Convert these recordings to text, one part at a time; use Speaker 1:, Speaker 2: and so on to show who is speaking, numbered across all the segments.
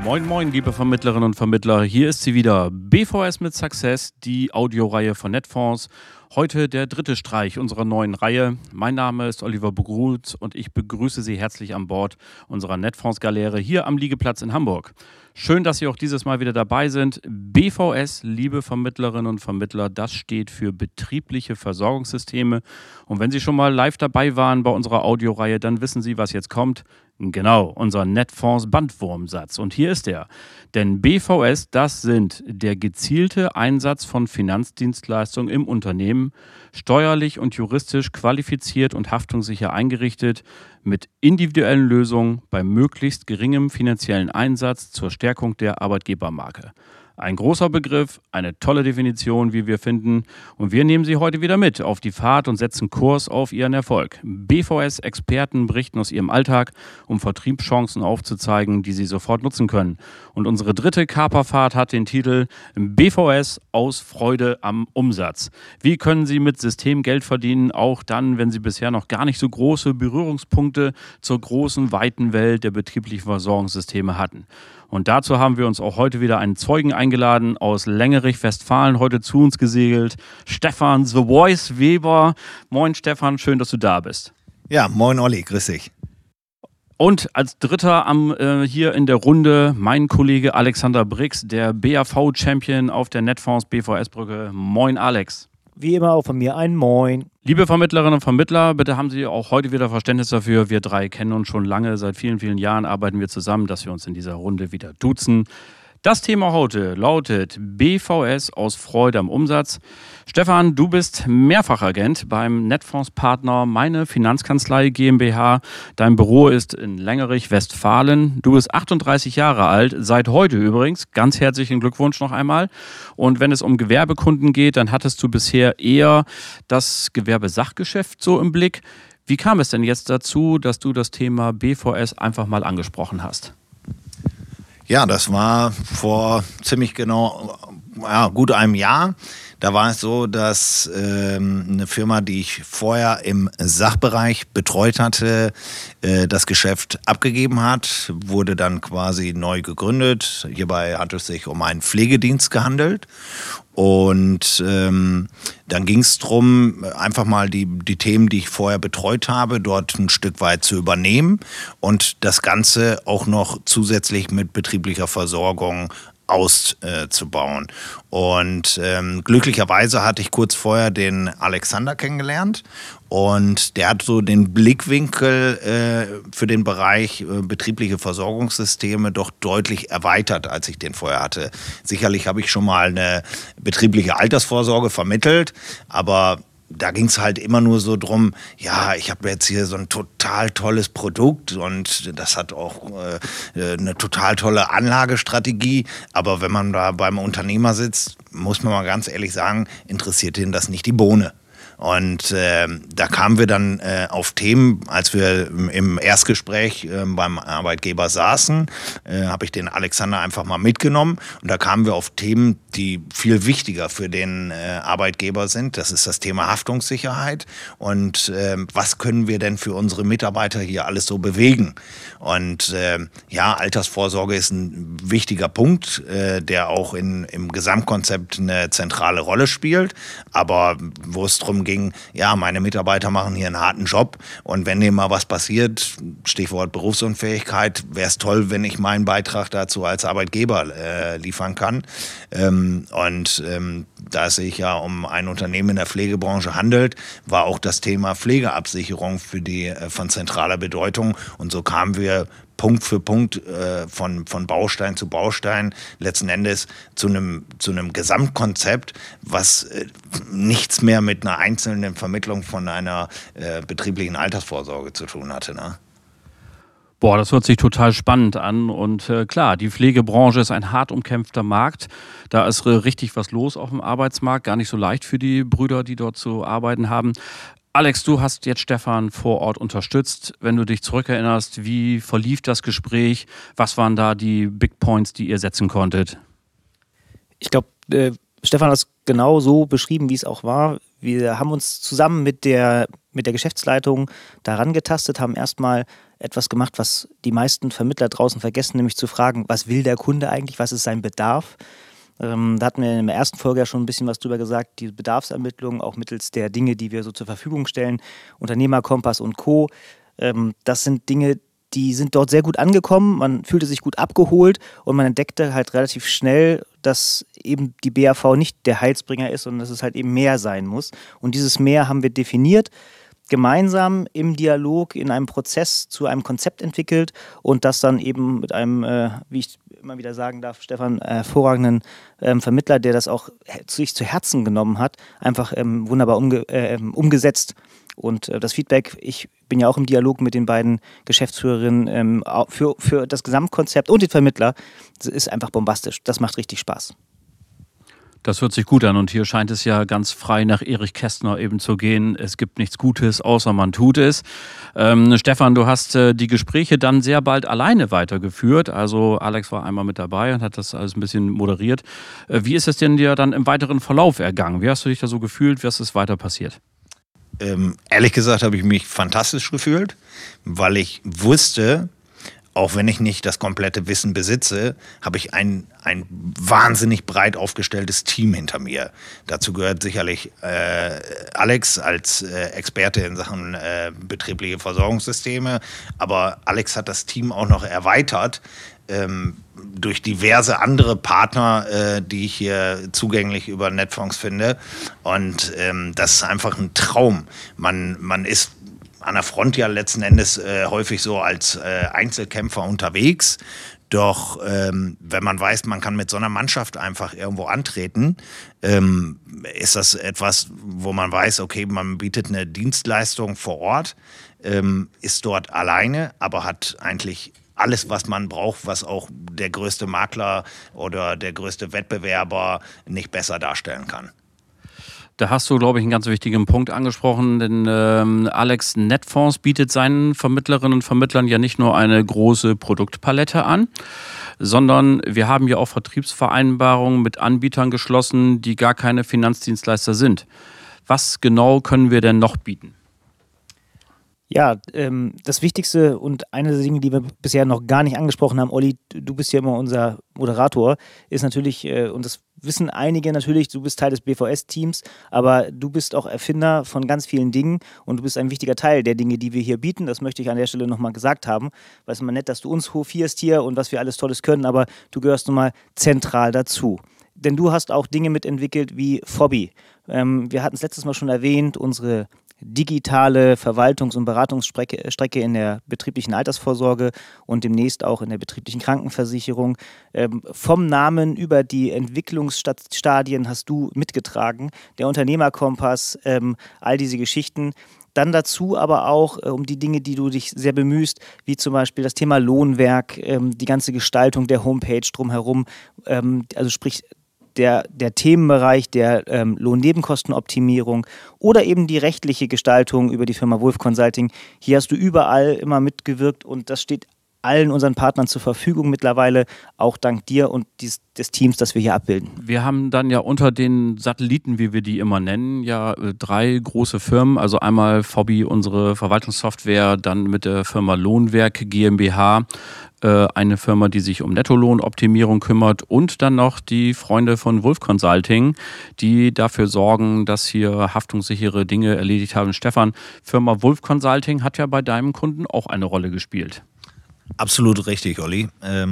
Speaker 1: Moin, moin, liebe Vermittlerinnen und Vermittler. Hier ist sie wieder, BVS mit Success, die Audioreihe von Netfonds. Heute der dritte Streich unserer neuen Reihe. Mein Name ist Oliver Begruth und ich begrüße Sie herzlich an Bord unserer Netfonds-Galeere hier am Liegeplatz in Hamburg. Schön, dass Sie auch dieses Mal wieder dabei sind. BVS, liebe Vermittlerinnen und Vermittler, das steht für betriebliche Versorgungssysteme. Und wenn Sie schon mal live dabei waren bei unserer Audioreihe, dann wissen Sie, was jetzt kommt. Genau, unser Netfonds Bandwurmsatz. Und hier ist er. Denn BVS, das sind der gezielte Einsatz von Finanzdienstleistungen im Unternehmen, steuerlich und juristisch qualifiziert und haftungssicher eingerichtet, mit individuellen Lösungen bei möglichst geringem finanziellen Einsatz zur Stärkung der Arbeitgebermarke. Ein großer Begriff, eine tolle Definition, wie wir finden. Und wir nehmen Sie heute wieder mit auf die Fahrt und setzen Kurs auf Ihren Erfolg. BVS-Experten berichten aus ihrem Alltag, um Vertriebschancen aufzuzeigen, die Sie sofort nutzen können. Und unsere dritte Kaperfahrt hat den Titel BVS aus Freude am Umsatz. Wie können Sie mit System Geld verdienen, auch dann, wenn Sie bisher noch gar nicht so große Berührungspunkte zur großen, weiten Welt der betrieblichen Versorgungssysteme hatten? Und dazu haben wir uns auch heute wieder einen Zeugen eingeladen aus Längerich, Westfalen, heute zu uns gesegelt. Stefan The Voice Weber. Moin Stefan, schön, dass du da bist.
Speaker 2: Ja, moin Olli, grüß dich.
Speaker 1: Und als Dritter hier in der Runde mein Kollege Alexander Brix, der BAV-Champion auf der Netfonds BVS-Brücke. Moin Alex.
Speaker 3: Wie immer auch von mir ein Moin.
Speaker 1: Liebe Vermittlerinnen und Vermittler, bitte haben Sie auch heute wieder Verständnis dafür. Wir drei kennen uns schon lange, seit vielen, vielen Jahren arbeiten wir zusammen, dass wir uns in dieser Runde wieder duzen. Das Thema heute lautet BVS aus Freude am Umsatz. Stefan, du bist Mehrfachagent beim Netfonds-Partner Meine Finanzkanzlei GmbH. Dein Büro ist in Längerich, Westfalen. Du bist 38 Jahre alt, seit heute übrigens. Ganz herzlichen Glückwunsch noch einmal. Und wenn es um Gewerbekunden geht, dann hattest du bisher eher das Gewerbesachgeschäft so im Blick. Wie kam es denn jetzt dazu, dass du das Thema BVS einfach mal angesprochen hast?
Speaker 2: Ja, das war vor ziemlich genau gut einem Jahr. Da war es so, dass eine Firma, die ich vorher im Sachbereich betreut hatte, das Geschäft abgegeben hat, wurde dann quasi neu gegründet. Hierbei hat es sich um einen Pflegedienst gehandelt. Und dann ging es darum, einfach mal die Themen, die ich vorher betreut habe, dort ein Stück weit zu übernehmen und das Ganze auch noch zusätzlich mit betrieblicher Versorgung auszubauen. Und glücklicherweise hatte ich kurz vorher den Alexander kennengelernt und der hat so den Blickwinkel für den Bereich betriebliche Versorgungssysteme doch deutlich erweitert, als ich den vorher hatte. Sicherlich habe ich schon mal eine betriebliche Altersvorsorge vermittelt, aber da ging es halt immer nur so drum, ja, ich habe jetzt hier so ein total tolles Produkt und das hat auch eine total tolle Anlagestrategie. Aber wenn man da beim Unternehmer sitzt, muss man mal ganz ehrlich sagen, interessiert ihn das nicht die Bohne. Und da kamen wir dann auf Themen, als wir im Erstgespräch beim Arbeitgeber saßen, habe ich den Alexander einfach mal mitgenommen. Und da kamen wir auf Themen, die viel wichtiger für den Arbeitgeber sind. Das ist das Thema Haftungssicherheit. Und was können wir denn für unsere Mitarbeiter hier alles so bewegen? Und Altersvorsorge ist ein wichtiger Punkt, der auch im Gesamtkonzept eine zentrale Rolle spielt. Aber wo es darum ging, ja, meine Mitarbeiter machen hier einen harten Job und wenn dem mal was passiert, Stichwort Berufsunfähigkeit, wäre es toll, wenn ich meinen Beitrag dazu als Arbeitgeber liefern kann. Da es sich ja um ein Unternehmen in der Pflegebranche handelt, war auch das Thema Pflegeabsicherung für die von zentraler Bedeutung und so kamen wir Punkt für Punkt von Baustein zu Baustein letzten Endes zu einem Gesamtkonzept, was nichts mehr mit einer einzelnen Vermittlung von einer betrieblichen Altersvorsorge zu tun hatte, ne?
Speaker 1: Boah, das hört sich total spannend an und klar, die Pflegebranche ist ein hart umkämpfter Markt. Da ist richtig was los auf dem Arbeitsmarkt, gar nicht so leicht für die Brüder, die dort zu arbeiten haben. Alex, du hast jetzt Stefan vor Ort unterstützt. Wenn du dich zurückerinnerst, wie verlief das Gespräch? Was waren da die Big Points, die ihr setzen konntet?
Speaker 3: Ich glaube, Stefan hat es genau so beschrieben, wie es auch war. Wir haben uns zusammen mit der Geschäftsleitung daran getastet, haben erstmal etwas gemacht, was die meisten Vermittler draußen vergessen, nämlich zu fragen, was will der Kunde eigentlich, was ist sein Bedarf? Da hatten wir in der ersten Folge ja schon ein bisschen was drüber gesagt, die Bedarfsermittlung, auch mittels der Dinge, die wir so zur Verfügung stellen, Unternehmerkompass und Co. Das sind Dinge, die sind dort sehr gut angekommen, man fühlte sich gut abgeholt und man entdeckte halt relativ schnell, dass eben die BAV nicht der Heilsbringer ist, sondern dass es halt eben mehr sein muss. Und dieses Mehr haben wir definiert, gemeinsam im Dialog in einem Prozess zu einem Konzept entwickelt und das dann eben mit einem, wie ich immer wieder sagen darf, Stefan, hervorragenden Vermittler, der das auch sich zu Herzen genommen hat, einfach wunderbar umgesetzt. Und das Feedback, ich bin ja auch im Dialog mit den beiden Geschäftsführerinnen für das Gesamtkonzept und den Vermittler, ist einfach bombastisch. Das macht richtig Spaß.
Speaker 1: Das hört sich gut an und hier scheint es ja ganz frei nach Erich Kästner eben zu gehen. Es gibt nichts Gutes, außer man tut es. Stefan, du hast die Gespräche dann sehr bald alleine weitergeführt. Also Alex war einmal mit dabei und hat das alles ein bisschen moderiert. Wie ist es denn dir dann im weiteren Verlauf ergangen? Wie hast du dich da so gefühlt? Was ist weiter passiert?
Speaker 2: Ehrlich gesagt habe ich mich fantastisch gefühlt, weil ich wusste, auch wenn ich nicht das komplette Wissen besitze, habe ich ein wahnsinnig breit aufgestelltes Team hinter mir. Dazu gehört sicherlich Alex als Experte in Sachen betriebliche Versorgungssysteme. Aber Alex hat das Team auch noch erweitert durch diverse andere Partner, die ich hier zugänglich über Netfonds finde. Und das ist einfach ein Traum. Man ist an der Front ja letzten Endes häufig so als Einzelkämpfer unterwegs. Doch wenn man weiß, man kann mit so einer Mannschaft einfach irgendwo antreten, ist das etwas, wo man weiß, okay, man bietet eine Dienstleistung vor Ort, ist dort alleine, aber hat eigentlich alles, was man braucht, was auch der größte Makler oder der größte Wettbewerber nicht besser darstellen kann.
Speaker 1: Da hast du, glaube ich, einen ganz wichtigen Punkt angesprochen, denn Alex, Netfonds bietet seinen Vermittlerinnen und Vermittlern ja nicht nur eine große Produktpalette an, sondern wir haben ja auch Vertriebsvereinbarungen mit Anbietern geschlossen, die gar keine Finanzdienstleister sind. Was genau können wir denn noch bieten?
Speaker 3: Ja, das Wichtigste und eine der Dinge, die wir bisher noch gar nicht angesprochen haben, Olli, du bist ja immer unser Moderator, ist natürlich, und das wissen einige natürlich, du bist Teil des BVS-Teams, aber du bist auch Erfinder von ganz vielen Dingen und du bist ein wichtiger Teil der Dinge, die wir hier bieten. Das möchte ich an der Stelle nochmal gesagt haben, weil es ist immer nett, dass du uns hofierst hier und was wir alles Tolles können, aber du gehörst nun mal zentral dazu. Denn du hast auch Dinge mitentwickelt wie Fobby. Wir hatten es letztes Mal schon erwähnt, unsere digitale Verwaltungs- und Beratungsstrecke in der betrieblichen Altersvorsorge und demnächst auch in der betrieblichen Krankenversicherung. Vom Namen über die Entwicklungsstadien hast du mitgetragen, der Unternehmerkompass, all diese Geschichten. Dann dazu aber auch um die Dinge, die du dich sehr bemühst, wie zum Beispiel das Thema Lohnwerk, die ganze Gestaltung der Homepage drumherum, also sprich der Themenbereich der Lohnnebenkostenoptimierung oder eben die rechtliche Gestaltung über die Firma Wolf Consulting. Hier hast du überall immer mitgewirkt und das steht allen unseren Partnern zur Verfügung mittlerweile, auch dank dir und des Teams, das wir hier abbilden.
Speaker 1: Wir haben dann ja unter den Satelliten, wie wir die immer nennen, ja 3 große Firmen, also einmal Fobby, unsere Verwaltungssoftware, dann mit der Firma Lohnwerk GmbH, eine Firma, die sich um Nettolohnoptimierung kümmert und dann noch die Freunde von Wolf Consulting, die dafür sorgen, dass hier haftungssichere Dinge erledigt haben. Stefan, Firma Wolf Consulting hat ja bei deinem Kunden auch eine Rolle gespielt.
Speaker 2: Absolut richtig, Olli.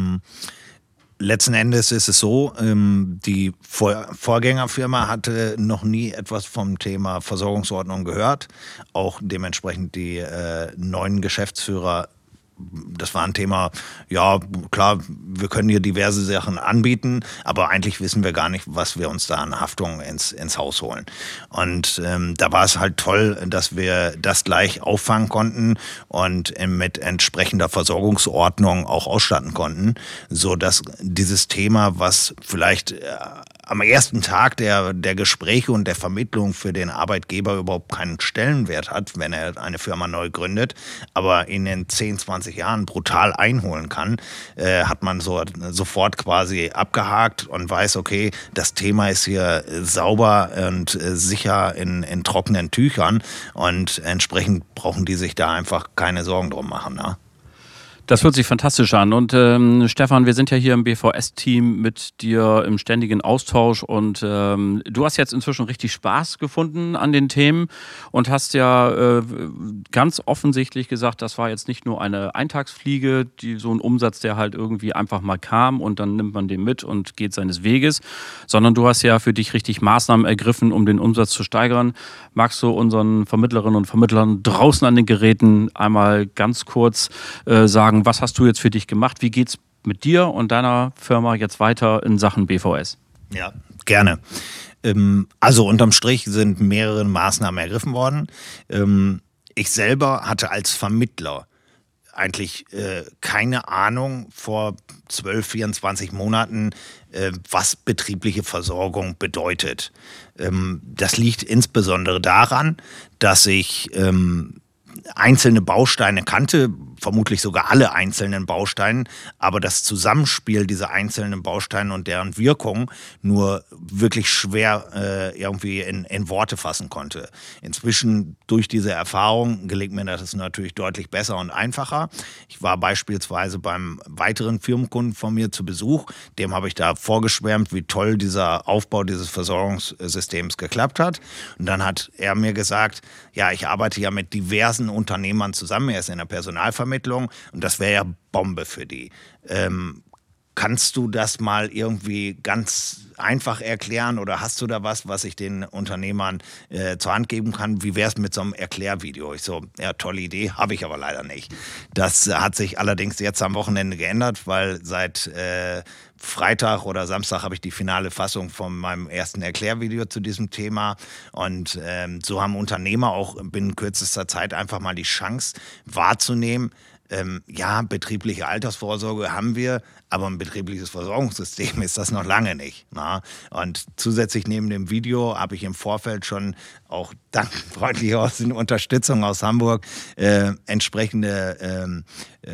Speaker 2: Letzten Endes ist es so, die Vorgängerfirma hatte noch nie etwas vom Thema Versorgungsordnung gehört. Auch dementsprechend die neuen Geschäftsführer, das war ein Thema, ja klar, wir können hier diverse Sachen anbieten, aber eigentlich wissen wir gar nicht, was wir uns da an Haftung ins Haus holen. Und da war es halt toll, dass wir das gleich auffangen konnten und mit entsprechender Versorgungsordnung auch ausstatten konnten, sodass dieses Thema, was vielleicht am ersten Tag der Gespräche und der Vermittlung für den Arbeitgeber überhaupt keinen Stellenwert hat, wenn er eine Firma neu gründet, aber in den 10, 20 Jahren brutal einholen kann, hat man sofort quasi abgehakt und weiß, okay, das Thema ist hier sauber und sicher in trockenen Tüchern und entsprechend brauchen die sich da einfach keine Sorgen drum machen. Ne?
Speaker 1: Das hört sich fantastisch an. Und Stefan, wir sind ja hier im BVS-Team mit dir im ständigen Austausch und du hast jetzt inzwischen richtig Spaß gefunden an den Themen und hast ja ganz offensichtlich gesagt, das war jetzt nicht nur eine Eintagsfliege, so ein Umsatz, der halt irgendwie einfach mal kam und dann nimmt man den mit und geht seines Weges, sondern du hast ja für dich richtig Maßnahmen ergriffen, um den Umsatz zu steigern. Magst du unseren Vermittlerinnen und Vermittlern draußen an den Geräten einmal ganz kurz sagen, was hast du jetzt für dich gemacht? Wie geht's mit dir und deiner Firma jetzt weiter in Sachen BVS?
Speaker 2: Ja, gerne. Also unterm Strich sind mehrere Maßnahmen ergriffen worden. Ich selber hatte als Vermittler eigentlich keine Ahnung vor 12, 24 Monaten, was betriebliche Versorgung bedeutet. Das liegt insbesondere daran, dass ich einzelne Bausteine kannte, vermutlich sogar alle einzelnen Bausteine, aber das Zusammenspiel dieser einzelnen Bausteine und deren Wirkung nur wirklich schwer irgendwie in Worte fassen konnte. Inzwischen durch diese Erfahrung gelingt mir das natürlich deutlich besser und einfacher. Ich war beispielsweise beim weiteren Firmenkunden von mir zu Besuch, dem habe ich da vorgeschwärmt, wie toll dieser Aufbau dieses Versorgungssystems geklappt hat. Und dann hat er mir gesagt, ja, ich arbeite ja mit diversen Unternehmern zusammen, er ist in der Personalvermittlung und das wäre ja Bombe für die. Kannst du das mal irgendwie ganz einfach erklären oder hast du da was ich den Unternehmern zur Hand geben kann? Wie wäre es mit so einem Erklärvideo? Ich so, ja, tolle Idee, habe ich aber leider nicht. Das hat sich allerdings jetzt am Wochenende geändert, weil seit Freitag oder Samstag habe ich die finale Fassung von meinem ersten Erklärvideo zu diesem Thema und so haben Unternehmer auch binnen kürzester Zeit einfach mal die Chance wahrzunehmen, ja, betriebliche Altersvorsorge haben wir, aber ein betriebliches Versorgungssystem ist das noch lange nicht. Na? Und zusätzlich neben dem Video habe ich im Vorfeld schon auch dank freundlicher Unterstützung aus Hamburg entsprechende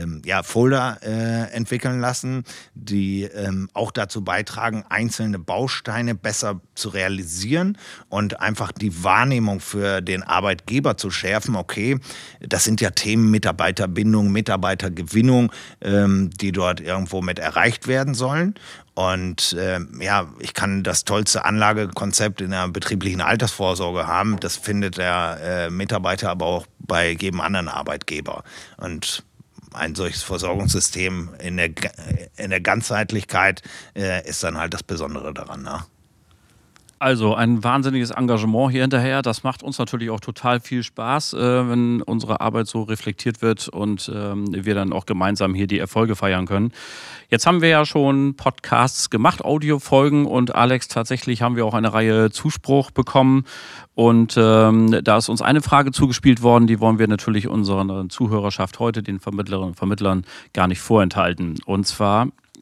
Speaker 2: Folder entwickeln lassen, die auch dazu beitragen, einzelne Bausteine besser zu realisieren und einfach die Wahrnehmung für den Arbeitgeber zu schärfen. Okay, das sind ja Themen Mitarbeiterbindung, Mitarbeitergewinnung, die dort irgendwo mit erreicht werden sollen. Und ich kann das tollste Anlagekonzept in der betrieblichen Altersvorsorge haben. Das findet der Mitarbeiter aber auch bei jedem anderen Arbeitgeber. Und ein solches Versorgungssystem in der Ganzheitlichkeit ist dann halt das Besondere daran. Ne?
Speaker 1: Also ein wahnsinniges Engagement hier hinterher. Das macht uns natürlich auch total viel Spaß, wenn unsere Arbeit so reflektiert wird und wir dann auch gemeinsam hier die Erfolge feiern können. Jetzt haben wir ja schon Podcasts gemacht, Audiofolgen und Alex, tatsächlich haben wir auch eine Reihe Zuspruch bekommen und da ist uns eine Frage zugespielt worden, die wollen wir natürlich unserer Zuhörerschaft heute, den Vermittlerinnen und Vermittlern, gar nicht vorenthalten. Und zwar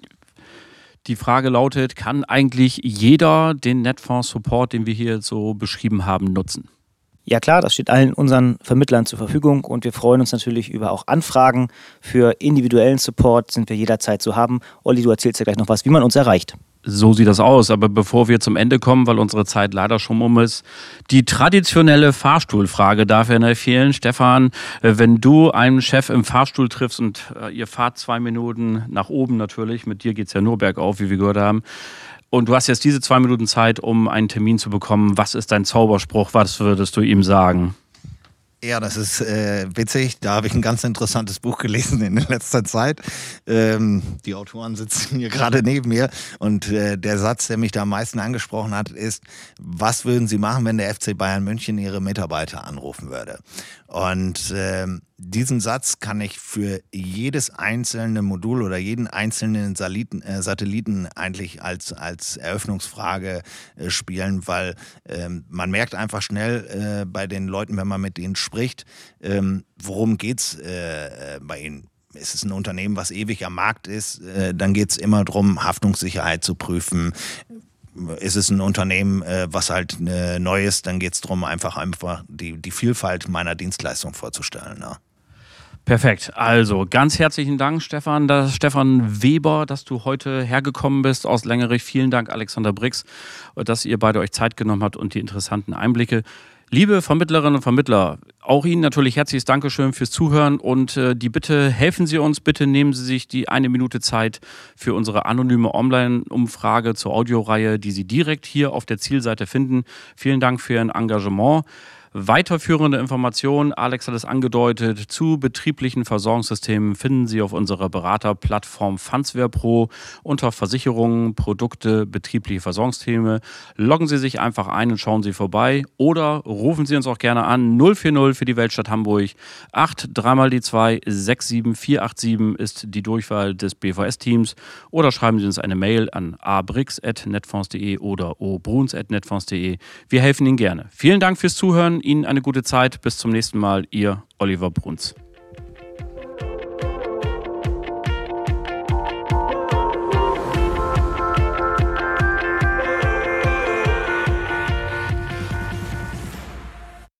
Speaker 1: die Frage lautet, kann eigentlich jeder den Netfonds-Support, den wir hier so beschrieben haben, nutzen?
Speaker 3: Ja klar, das steht allen unseren Vermittlern zur Verfügung und wir freuen uns natürlich über auch Anfragen für individuellen Support, sind wir jederzeit zu haben. Olli, du erzählst ja gleich noch was, wie man uns erreicht.
Speaker 1: So sieht das aus, aber bevor wir zum Ende kommen, weil unsere Zeit leider schon um ist, die traditionelle Fahrstuhlfrage darf ja nicht fehlen. Stefan, wenn du einen Chef im Fahrstuhl triffst und ihr fahrt 2 Minuten nach oben natürlich, mit dir geht es ja nur bergauf, wie wir gehört haben, und du hast jetzt diese 2 Minuten Zeit, um einen Termin zu bekommen, was ist dein Zauberspruch, was würdest du ihm sagen?
Speaker 2: Ja, das ist witzig. Da habe ich ein ganz interessantes Buch gelesen in letzter Zeit. Die Autoren sitzen hier gerade neben mir. Und der Satz, der mich da am meisten angesprochen hat, ist, was würden Sie machen, wenn der FC Bayern München Ihre Mitarbeiter anrufen würde? Und diesen Satz kann ich für jedes einzelne Modul oder jeden einzelnen Satelliten eigentlich als Eröffnungsfrage spielen, weil man merkt einfach schnell bei den Leuten, wenn man mit ihnen spricht, worum geht's bei ihnen. Ist es ein Unternehmen, was ewig am Markt ist, dann geht es immer darum, Haftungssicherheit zu prüfen. ist es ein Unternehmen, was halt neu ist, dann geht es darum, einfach die Vielfalt meiner Dienstleistung vorzustellen. Ja.
Speaker 1: Perfekt. Also ganz herzlichen Dank, Stefan. Stefan Weber, dass du heute hergekommen bist aus Längerich. Vielen Dank, Alexander Brix, dass ihr beide euch Zeit genommen habt und die interessanten Einblicke. Liebe Vermittlerinnen und Vermittler, auch Ihnen natürlich herzliches Dankeschön fürs Zuhören und die Bitte, helfen Sie uns, bitte nehmen Sie sich die 1 Minute Zeit für unsere anonyme Online-Umfrage zur Audioreihe, die Sie direkt hier auf der Zielseite finden. Vielen Dank für Ihr Engagement. Weiterführende Informationen, Alex hat es angedeutet, zu betrieblichen Versorgungssystemen finden Sie auf unserer Beraterplattform Fansware Pro unter Versicherungen, Produkte, betriebliche Versorgungssysteme. Loggen Sie sich einfach ein und schauen Sie vorbei oder rufen Sie uns auch gerne an 040 für die Weltstadt Hamburg 8 3 die 2 67487 ist die Durchwahl des BVS-Teams oder schreiben Sie uns eine Mail an abrix@netfonds.de oder obruns@netfonds.de. Wir helfen Ihnen gerne. Vielen Dank fürs Zuhören. Ihnen eine gute Zeit. Bis zum nächsten Mal. Ihr Oliver Bruns.